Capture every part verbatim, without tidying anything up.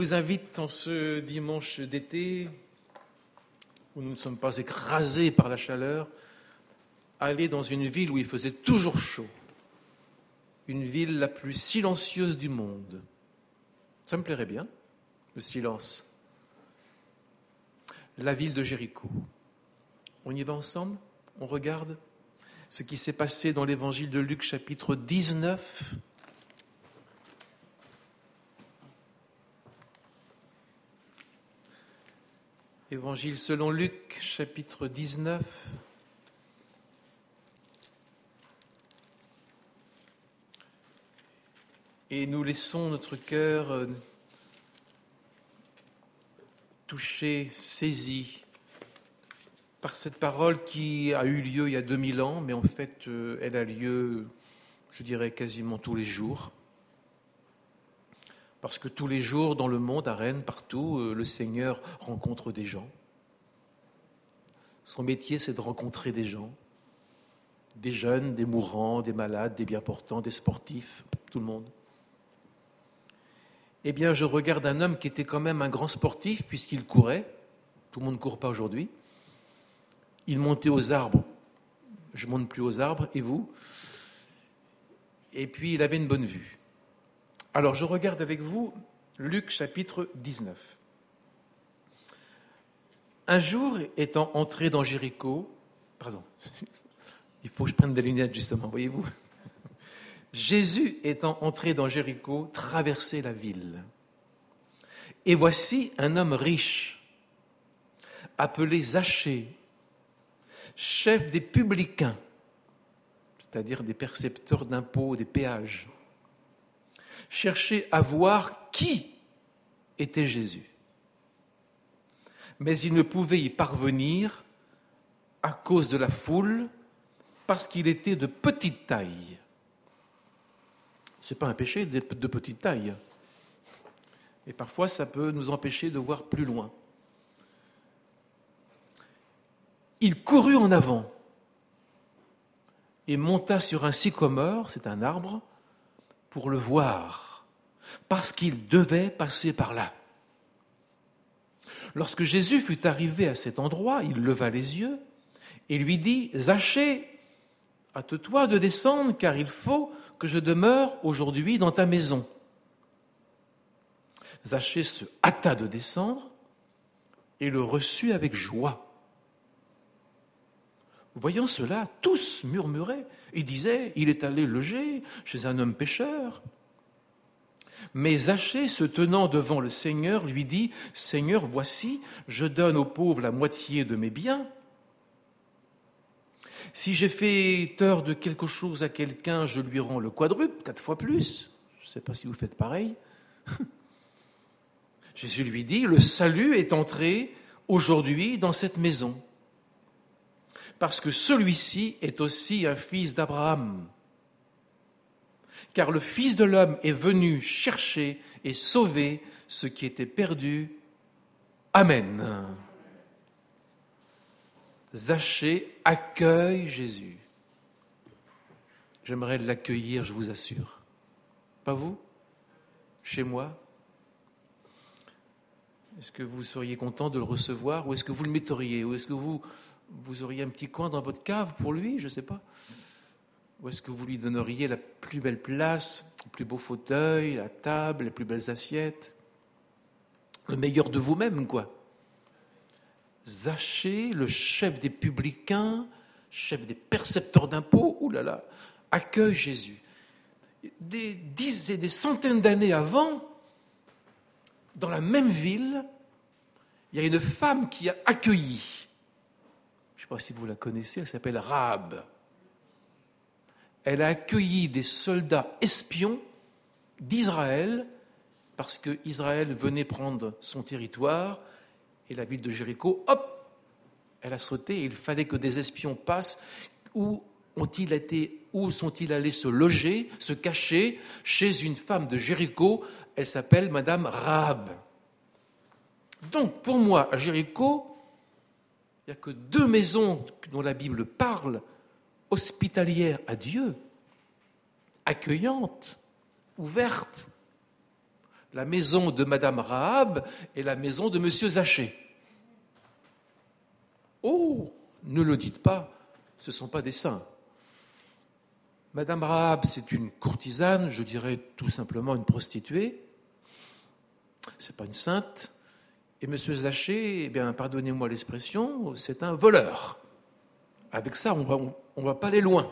Je vous invite en ce dimanche d'été, où nous ne sommes pas écrasés par la chaleur, à aller dans une ville où il faisait toujours chaud, une ville la plus silencieuse du monde. Ça me plairait bien, le silence. La ville de Jéricho. On y va ensemble? On regarde ce qui s'est passé dans l'évangile de Luc, chapitre dix-neuf. Évangile selon Luc, chapitre dix-neuf. Et nous laissons notre cœur touché, saisi par cette parole qui a eu lieu il y a deux mille ans, mais en fait, elle a lieu, je dirais, quasiment tous les jours. Parce que tous les jours, dans le monde, à Rennes, partout, le Seigneur rencontre des gens. Son métier, c'est de rencontrer des gens. Des jeunes, des mourants, des malades, des bien portants, des sportifs, tout le monde. Eh bien, je regarde un homme qui était quand même un grand sportif, puisqu'il courait. Tout le monde ne court pas aujourd'hui. Il montait aux arbres. Je ne monte plus aux arbres, et vous? Et puis, il avait une bonne vue. Alors, je regarde avec vous Luc chapitre dix-neuf. Un jour, étant entré dans Jéricho, pardon, il faut que je prenne des lunettes justement, voyez-vous. Jésus étant entré dans Jéricho, traversait la ville. Et voici un homme riche, appelé Zachée, chef des publicains, c'est-à-dire des percepteurs d'impôts, des péages, cherchait à voir qui était Jésus. Mais il ne pouvait y parvenir à cause de la foule, parce qu'il était de petite taille. Ce n'est pas un péché d'être de petite taille. Et parfois, ça peut nous empêcher de voir plus loin. Il courut en avant et monta sur un sycomore, c'est un arbre, pour le voir, parce qu'il devait passer par là. Lorsque Jésus fut arrivé à cet endroit, il leva les yeux et lui dit « Zachée, hâte-toi de descendre, car il faut que je demeure aujourd'hui dans ta maison. » Zachée se hâta de descendre et le reçut avec joie. Voyant cela, tous murmuraient et disaient « Il est allé loger chez un homme pécheur. » Mais Zachée, se tenant devant le Seigneur, lui dit « Seigneur, voici, je donne aux pauvres la moitié de mes biens. Si j'ai fait tort de quelque chose à quelqu'un, je lui rends le quadruple, quatre fois plus. » Je ne sais pas si vous faites pareil. Jésus lui dit « Le salut est entré aujourd'hui dans cette maison, parce que celui-ci est aussi un fils d'Abraham. Car le Fils de l'homme est venu chercher et sauver ce qui était perdu. Amen. » Zachée accueille Jésus. J'aimerais l'accueillir, je vous assure. Pas vous? Chez moi? Est-ce que vous seriez content de le recevoir, ou est-ce que vous le metteriez, ou est-ce que vous, vous auriez un petit coin dans votre cave pour lui, je ne sais pas. Ou est-ce que vous lui donneriez la plus belle place, le plus beau fauteuil, la table, les plus belles assiettes, le meilleur de vous-même, quoi. Zachée, le chef des publicains, chef des percepteurs d'impôts, oulala, accueille Jésus. Des dizaines et des centaines d'années avant, dans la même ville, il y a une femme qui a accueilli. Je ne sais pas si vous la connaissez, elle s'appelle Rahab. Elle a accueilli des soldats espions d'Israël parce qu'Israël venait prendre son territoire et la ville de Jéricho, hop, elle a sauté et il fallait que des espions passent. Où ont-ils été, où sont-ils allés se loger, se cacher? Chez une femme de Jéricho, elle s'appelle Madame Rahab. Donc, pour moi, à Jéricho, il n'y a que deux maisons dont la Bible parle, hospitalières à Dieu, accueillantes, ouvertes. La maison de Madame Rahab et la maison de Monsieur Zachée. Oh, ne le dites pas, ce ne sont pas des saints. Madame Rahab, c'est une courtisane, je dirais tout simplement une prostituée. Ce n'est pas une sainte. Et Monsieur Zachée, eh bien, pardonnez-moi l'expression, c'est un voleur. Avec ça, on va, on ne va pas aller loin.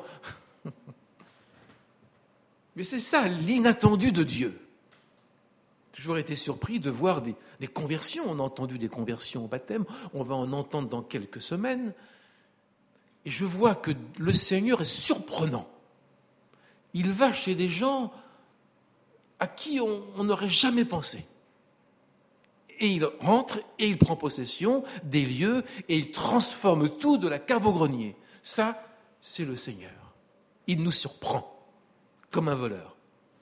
Mais c'est ça, l'inattendu de Dieu. J'ai toujours été surpris de voir des, des conversions. On a entendu des conversions au baptême, on va en entendre dans quelques semaines. Et je vois que le Seigneur est surprenant. Il va chez des gens à qui on n'aurait jamais pensé. Et il rentre et il prend possession des lieux et il transforme tout de la cave au grenier. Ça, c'est le Seigneur. Il nous surprend comme un voleur.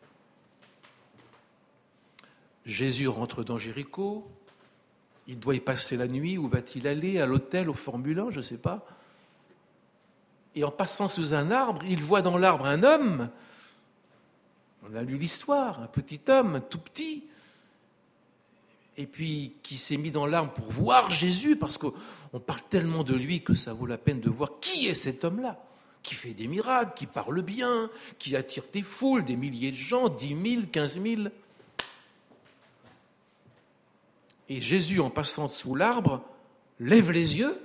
Jésus rentre dans Jéricho. Il doit y passer la nuit. Où va-t-il aller? À l'hôtel, au Formule un, je ne sais pas. Et en passant sous un arbre, il voit dans l'arbre un homme. On a lu l'histoire, un petit homme, un tout petit, et puis qui s'est mis dans l'arbre pour voir Jésus, parce qu'on parle tellement de lui que ça vaut la peine de voir qui est cet homme-là, qui fait des miracles, qui parle bien, qui attire des foules, des milliers de gens, dix mille, quinze mille. Et Jésus, en passant sous l'arbre, lève les yeux.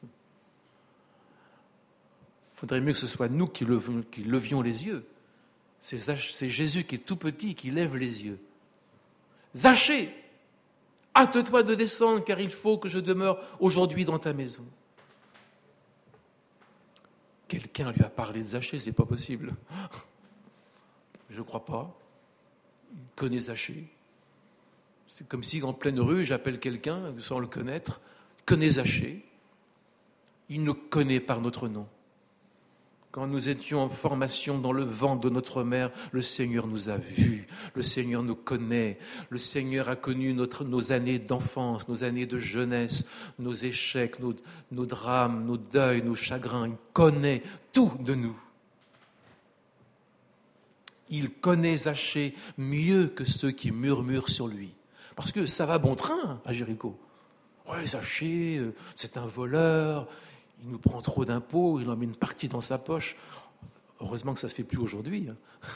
Il faudrait mieux que ce soit nous qui levions, qui levions les yeux. C'est, c'est Jésus qui est tout petit qui lève les yeux. Zachée, hâte-toi de descendre, car il faut que je demeure aujourd'hui dans ta maison. Quelqu'un lui a parlé de Zachée, c'est pas possible. Je ne crois pas. Il connaît Zachée. C'est comme si en pleine rue, j'appelle quelqu'un sans le connaître. Il connaît Zachée. Il nous connaît par notre nom. Quand nous étions en formation dans le ventre de notre mère, le Seigneur nous a vus, le Seigneur nous connaît, le Seigneur a connu notre, nos années d'enfance, nos années de jeunesse, nos échecs, nos, nos drames, nos deuils, nos chagrins. Il connaît tout de nous. Il connaît Zachée mieux que ceux qui murmurent sur lui. Parce que ça va bon train à Jéricho. Ouais, Zachée, c'est un voleur. Il nous prend trop d'impôts, il en met une partie dans sa poche. Heureusement que ça ne se fait plus aujourd'hui.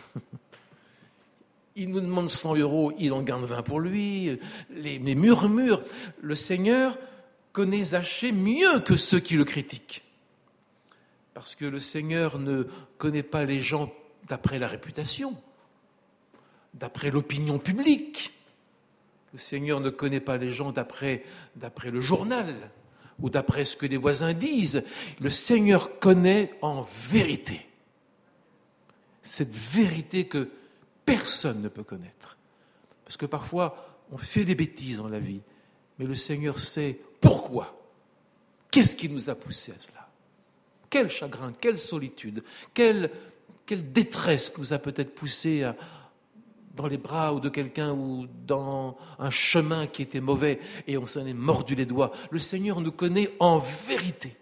Il nous demande cent euros, il en garde vingt pour lui. Les, les murmures. Le Seigneur connaît Zachée mieux que ceux qui le critiquent. Parce que le Seigneur ne connaît pas les gens d'après la réputation, d'après l'opinion publique. Le Seigneur ne connaît pas les gens d'après, d'après le journal ou d'après ce que les voisins disent. Le Seigneur connaît en vérité. Cette vérité que personne ne peut connaître. Parce que parfois, on fait des bêtises dans la vie, mais le Seigneur sait pourquoi. Qu'est-ce qui nous a poussés à cela? Quel chagrin, quelle solitude, quelle, quelle détresse nous a peut-être poussés à, dans les bras ou de quelqu'un ou dans un chemin qui était mauvais et on s'en est mordu les doigts. Le Seigneur nous connaît en vérité.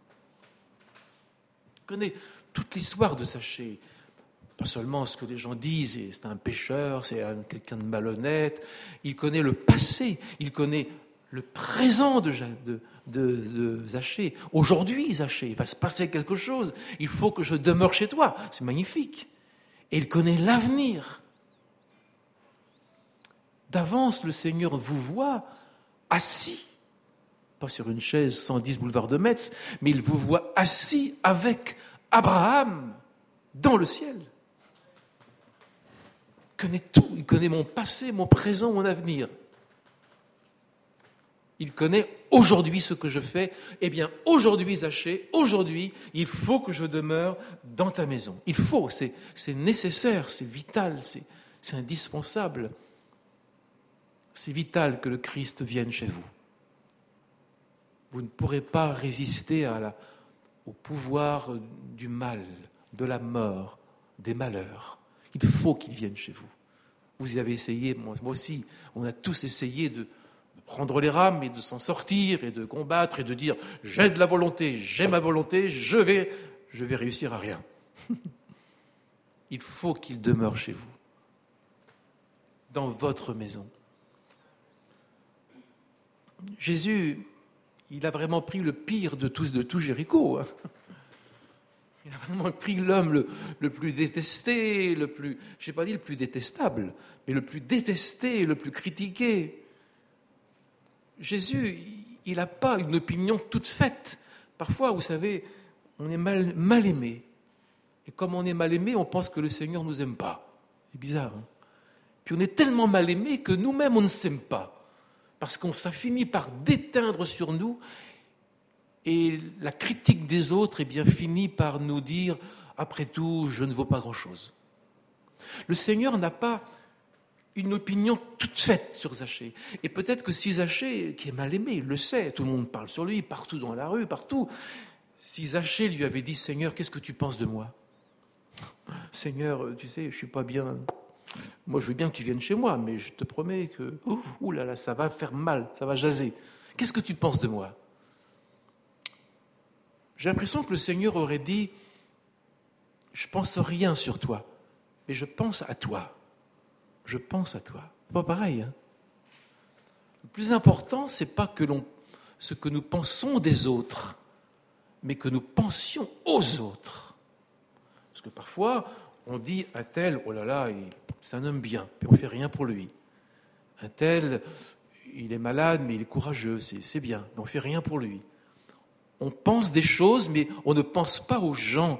Il connaît toute l'histoire de Zachée. Pas seulement ce que les gens disent, et c'est un pécheur, c'est un, quelqu'un de malhonnête. Il connaît le passé, il connaît le présent de, de, de, de Zachée. Aujourd'hui, Zachée, il va se passer quelque chose. Il faut que je demeure chez toi. C'est magnifique. Et il connaît l'avenir. D'avance, le Seigneur vous voit assis, pas sur une chaise cent dix boulevard de Metz, mais il vous voit assis avec Abraham dans le ciel. Il connaît tout, il connaît mon passé, mon présent, mon avenir. Il connaît aujourd'hui ce que je fais. Eh bien, aujourd'hui, Zachée, aujourd'hui, il faut que je demeure dans ta maison. Il faut, c'est, c'est nécessaire, c'est vital, c'est, c'est indispensable. C'est vital que le Christ vienne chez vous. Vous ne pourrez pas résister à la, au pouvoir du mal, de la mort, des malheurs. Il faut qu'il vienne chez vous. Vous y avez essayé, moi, moi aussi. On a tous essayé de, de prendre les rames et de s'en sortir et de combattre et de dire « j'ai de la volonté, j'ai ma volonté, je vais, je vais réussir à rien ». Il faut qu'il demeure chez vous. dans votre maison. Jésus, il a vraiment pris le pire de tous, de tout Jéricho. Hein. Il a vraiment pris l'homme le, le plus détesté, le plus, je n'ai pas dit le plus détestable, mais le plus détesté, le plus critiqué. Jésus, il n'a pas une opinion toute faite. Parfois, vous savez, on est mal, mal aimé. Et comme on est mal aimé, on pense que le Seigneur ne nous aime pas. C'est bizarre. Hein? Puis on est tellement mal aimé que nous-mêmes, on ne s'aime pas. Parce que ça finit par déteindre sur nous. Et la critique des autres eh bien, finit par nous dire « Après tout, je ne vaux pas grand-chose ». Le Seigneur n'a pas une opinion toute faite sur Zachée. Et peut-être que si Zachée, qui est mal aimé, il le sait, tout le monde parle sur lui, partout dans la rue, partout. Si Zachée lui avait dit « Seigneur, qu'est-ce que tu penses de moi ?»« Seigneur, tu sais, je ne suis pas bien. Moi, je veux bien que tu viennes chez moi, mais je te promets que, ouh là là, ça va faire mal, ça va jaser. Qu'est-ce que tu penses de moi ?» J'ai l'impression que le Seigneur aurait dit « Je pense rien sur toi, mais je pense à toi. Je pense à toi. » C'est pas pareil. Hein. Le plus important, c'est pas que l'on, ce que nous pensons des autres, mais que nous pensions aux autres. Parce que parfois, on dit un tel, oh là là, c'est un homme bien, puis on ne fait rien pour lui. Un tel, il est malade, mais il est courageux, c'est, c'est bien, mais on ne fait rien pour lui. On pense des choses, mais on ne pense pas aux gens.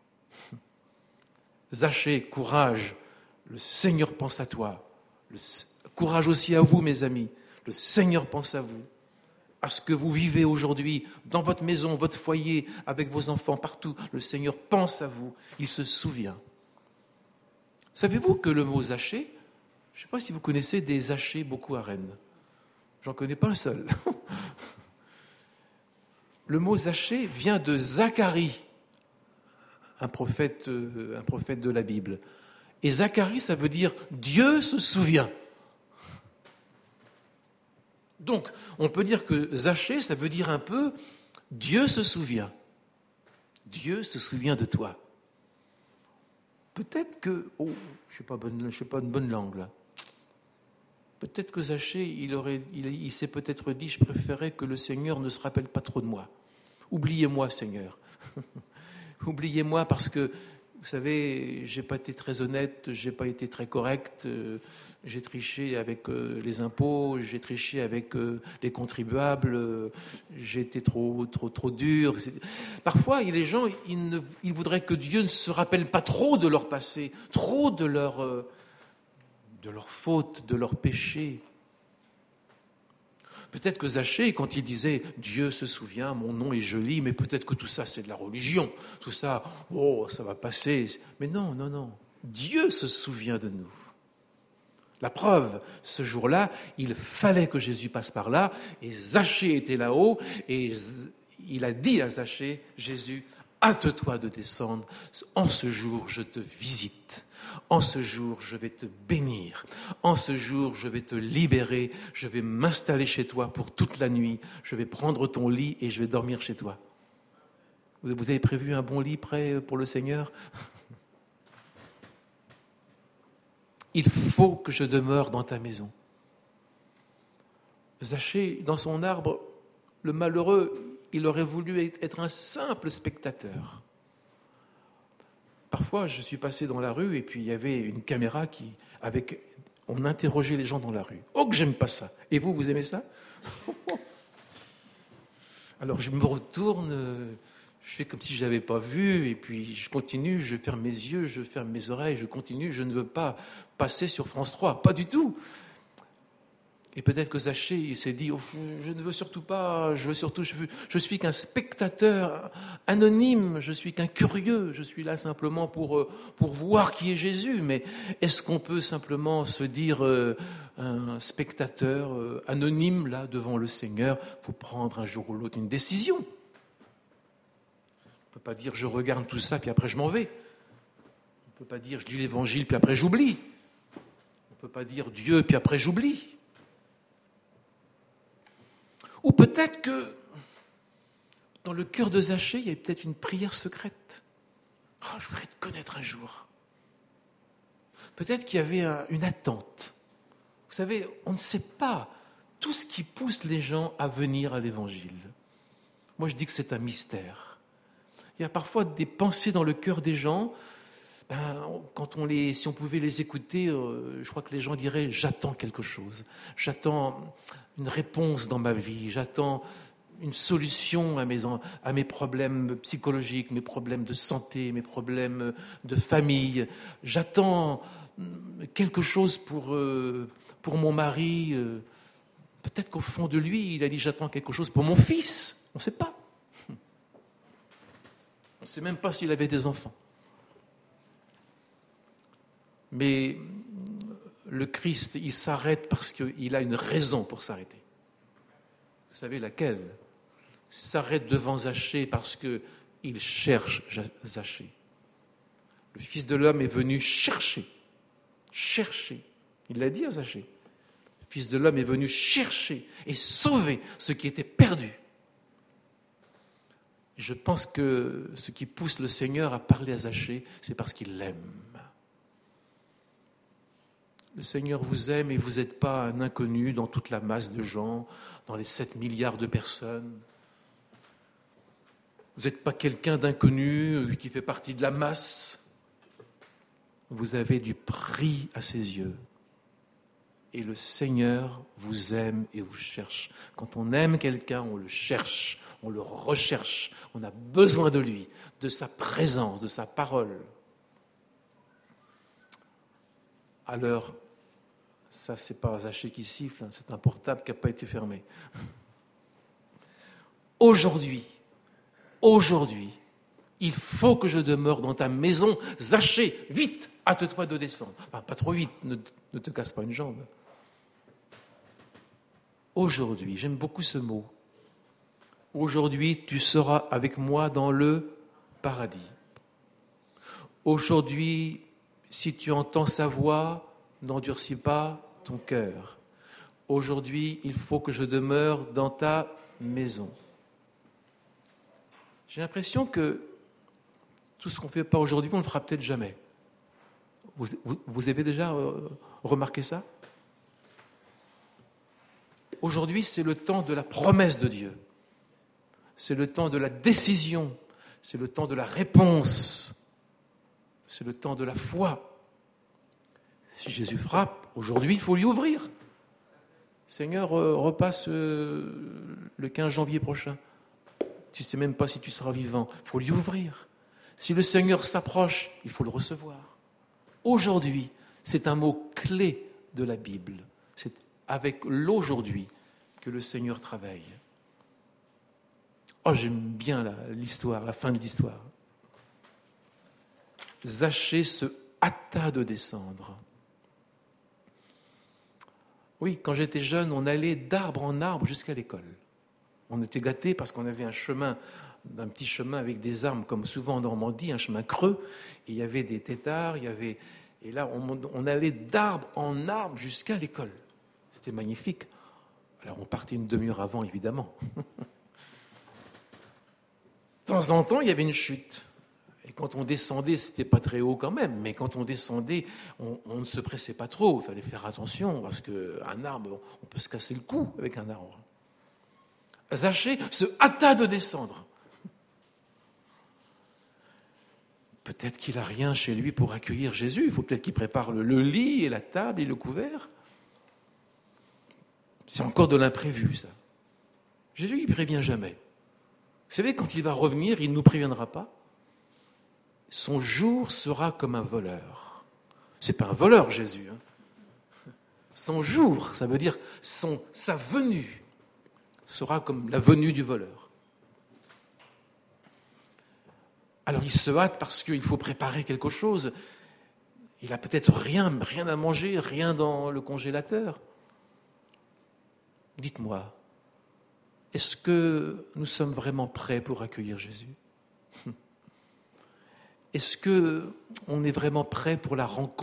Zachée, courage, le Seigneur pense à toi. Le, courage aussi à vous, mes amis. Le Seigneur pense à vous, à ce que vous vivez aujourd'hui, dans votre maison, votre foyer, avec vos enfants, partout. Le Seigneur pense à vous, il se souvient. Savez-vous que le mot Zachée, je ne sais pas si vous connaissez des Zachées beaucoup à Rennes. J'en connais pas un seul. Le mot Zachée vient de Zacharie, un prophète, un prophète de la Bible. Et Zacharie, ça veut dire « Dieu se souvient ». Donc, on peut dire que Zachée, ça veut dire un peu « Dieu se souvient ». Dieu se souvient de toi. Peut-être que... Oh, je ne suis, suis pas une bonne langue, là. Peut-être que Zachée, il, aurait, il, il s'est peut-être dit « Je préférais que le Seigneur ne se rappelle pas trop de moi. Oubliez-moi, Seigneur. Oubliez-moi parce que, vous savez, je n'ai pas été très honnête, je n'ai pas été très correct, euh, j'ai triché avec euh, les impôts, j'ai triché avec euh, les contribuables, euh, j'ai été trop, trop, trop dur. » Parfois, les gens, ils, ne, ils voudraient que Dieu ne se rappelle pas trop de leur passé, trop de leur... Euh, de leurs fautes, de leurs péchés. Peut-être que Zachée, quand il disait « Dieu se souvient, mon nom est joli », mais peut-être que tout ça, c'est de la religion. Tout ça, oh, ça va passer. Mais non, non, non. Dieu se souvient de nous. La preuve, ce jour-là, il fallait que Jésus passe par là, et Zachée était là-haut, et il a dit à Zachée, Jésus, hâte-toi de descendre, en ce jour, je te visite. En ce jour, je vais te bénir. En ce jour, je vais te libérer. Je vais m'installer chez toi pour toute la nuit. Je vais prendre ton lit et je vais dormir chez toi. Vous avez prévu un bon lit prêt pour le Seigneur ? Il faut que je demeure dans ta maison. Zachée, dans son arbre, le malheureux, il aurait voulu être un simple spectateur. Parfois, je suis passé dans la rue et puis il y avait une caméra qui, avec, on interrogeait les gens dans la rue. Oh, que j'aime pas ça. Et vous, vous aimez ça ? Alors, je me retourne, je fais comme si je n'avais pas vu et puis je continue, je ferme mes yeux, je ferme mes oreilles, je continue. Je ne veux pas passer sur France trois, pas du tout. Et peut-être que Zachée, il s'est dit, oh, je ne veux surtout pas, je veux surtout, je, veux, je suis qu'un spectateur anonyme, je suis qu'un curieux, je suis là simplement pour, pour voir qui est Jésus. Mais est-ce qu'on peut simplement se dire euh, un spectateur euh, anonyme là devant le Seigneur ? Il faut prendre un jour ou l'autre une décision. On ne peut pas dire je regarde tout ça puis après je m'en vais. On ne peut pas dire je lis l'évangile puis après j'oublie. On ne peut pas dire Dieu puis après j'oublie. Ou peut-être que dans le cœur de Zachée, il y a peut-être une prière secrète. Oh, je voudrais te connaître un jour. Peut-être qu'il y avait un, une attente. savez, on ne sait pas tout ce qui pousse les gens à venir à l'Évangile. Moi, je dis que c'est un mystère. Il y a parfois des pensées dans le cœur des gens. Ben, quand on les, si on pouvait les écouter, euh, je crois que les gens diraient « j'attends quelque chose, j'attends une réponse dans ma vie, j'attends une solution à mes, à mes problèmes psychologiques, mes problèmes de santé, mes problèmes de famille, j'attends quelque chose pour, euh, pour mon mari. Euh, peut-être qu'au fond de lui, il a dit « j'attends quelque chose pour mon fils ». On ne sait pas. On ne sait même pas s'il avait des enfants. Mais le Christ, il s'arrête parce qu'il a une raison pour s'arrêter. Vous savez laquelle ? Il s'arrête devant Zachée parce qu'il cherche Zachée. Le Fils de l'homme est venu chercher, chercher. Il l'a dit à Zachée. Le Fils de l'homme est venu chercher et sauver ce qui était perdu. Je pense que ce qui pousse le Seigneur à parler à Zachée, c'est parce qu'il l'aime. Le Seigneur vous aime et vous n'êtes pas un inconnu dans toute la masse de gens, dans les sept milliards de personnes. Vous n'êtes pas quelqu'un d'inconnu qui fait partie de la masse. Vous avez du prix à ses yeux. Et le Seigneur vous aime et vous cherche. Quand on aime quelqu'un, on le cherche, on le recherche. On a besoin de lui, de sa présence, de sa parole. Alors, ça, c'est pas Zachée qui siffle, hein, c'est un portable qui n'a pas été fermé. Aujourd'hui, aujourd'hui, il faut que je demeure dans ta maison. Zachée, vite, hâte-toi de descendre. Enfin, pas trop vite, ne, ne te casse pas une jambe. Aujourd'hui, j'aime beaucoup ce mot. Aujourd'hui, tu seras avec moi dans le paradis. Aujourd'hui, si tu entends sa voix, n'endurcis pas ton cœur. Aujourd'hui, il faut que je demeure dans ta maison. J'ai l'impression que tout ce qu'on ne fait pas aujourd'hui, on ne le fera peut-être jamais. Vous, vous, vous avez déjà euh, remarqué ça ? Aujourd'hui, c'est le temps de la promesse de Dieu. C'est le temps de la décision. C'est le temps de la réponse. C'est le temps de la foi. Si Jésus frappe, aujourd'hui, il faut lui ouvrir. Seigneur, euh, repasse euh, le quinze janvier prochain. Tu ne sais même pas si tu seras vivant. Il faut lui ouvrir. Si le Seigneur s'approche, il faut le recevoir. Aujourd'hui, c'est un mot clé de la Bible. C'est avec l'aujourd'hui que le Seigneur travaille. Oh, j'aime bien la, l'histoire, la fin de l'histoire. Zachée se hâta de descendre. Oui, quand j'étais jeune, on allait d'arbre en arbre jusqu'à l'école. On était gâtés parce qu'on avait un chemin, un petit chemin avec des arbres, comme souvent en Normandie, un chemin creux. Et il y avait des têtards, il y avait... et là, on, on allait d'arbre en arbre jusqu'à l'école. C'était magnifique. Alors, on partait une demi-heure avant, évidemment. De temps en temps, il y avait une chute. Et quand on descendait, c'était pas très haut quand même, mais quand on descendait, on, on ne se pressait pas trop. Il fallait faire attention, parce qu'un arbre, on peut se casser le cou avec un arbre. Zachée se hâta de descendre. Peut-être qu'il n'a rien chez lui pour accueillir Jésus. Il faut peut-être qu'il prépare le, le lit et la table et le couvert. C'est encore de l'imprévu, ça. Jésus, il ne prévient jamais. Vous savez, quand il va revenir, il ne nous préviendra pas. Son jour sera comme un voleur. Ce n'est pas un voleur, Jésus. Hein. Son jour, ça veut dire son, sa venue, sera comme la venue du voleur. Alors il se hâte parce qu'il faut préparer quelque chose. Il n'a peut-être rien, rien à manger, rien dans le congélateur. Dites-moi, est-ce que nous sommes vraiment prêts pour accueillir Jésus ? Est-ce qu'on est vraiment prêt pour la rencontre ?